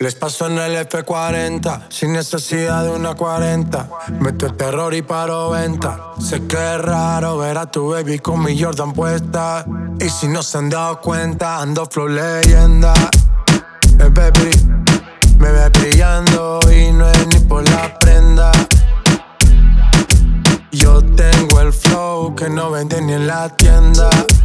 Les paso en el F40, sin necesidad de una 40. Meto el terror y paro venta. Sé que es raro ver a tu baby con mi Jordan puesta. Y si no se han dado cuenta, ando flow leyenda. El baby me ve brillando y no es ni por la prenda. Yo tengo el flow que no venden ni en la tienda.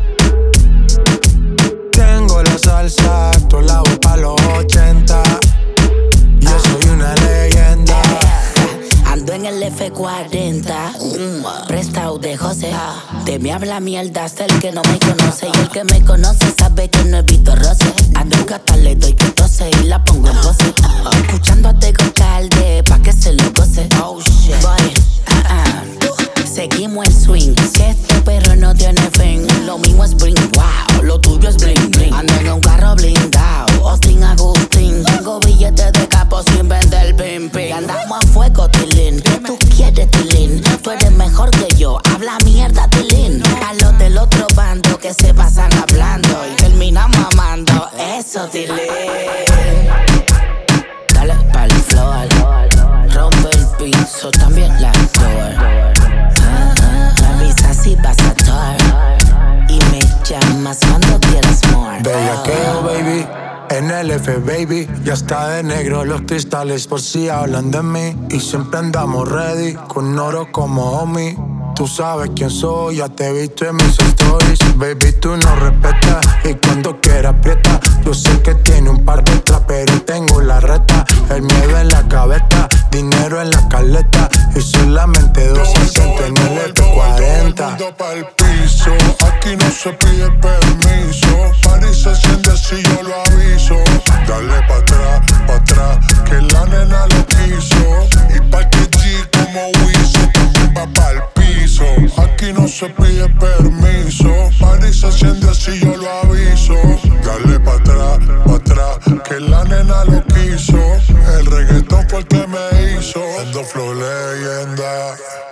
Tengo la salsa, esto la hago pa' los 80. Yo soy una leyenda. Ando en el F40, prestado de José. De mí habla mierda hasta el que no me conoce. Y el que me conoce sabe que no evito roce. Ando en gata, le doy que tose y la pongo en pose. Escuchando a Tego Calde pa' que se lo goce. Oh shit, boy, seguimos el swing. Si este perro no tiene fin, lo mismo es bling, wow. Lo tuyo es bling, bling. Ando en un carro blindado, Austin Agustín. Tengo billetes de capo sin vender pimpi. Andamos a fuego, Tilín. ¿Qué tú quieres, Tilín? Tú eres mejor que yo, habla mierda, Tilín. A los del otro bando que se pasan hablando y terminan mamando. Eso, Tilín. Dale pa'l floor, rompe el piso, también la door. Avisa si vas a tour y me llamas cuando quieras more. Bellaqueo, baby, en el F, baby. Ya está de negro los cristales por si hablan de mí. Y siempre andamos ready, con oro como homie. Tú sabes quién soy, ya te he visto en mis stories. Baby, tú no respetas y cuando quieras aprieta. Yo sé que tiene un par de extras, pero tengo la reta. El miedo en la cabeza, dinero en la caleta. Y solamente 260 en el F40. Pa'l piso, aquí no se pide permiso. Party se enciende si yo lo aviso. Dale pa' atrás, que la nena lo quiso. Y pa'l que G como Wiso, también va pa'l piso. Aquí no se pide permiso. Party se enciende si yo lo aviso. Dale pa' atrás, que la nena lo quiso. El reggaetón fue el que me hizo. Ando flow leyenda.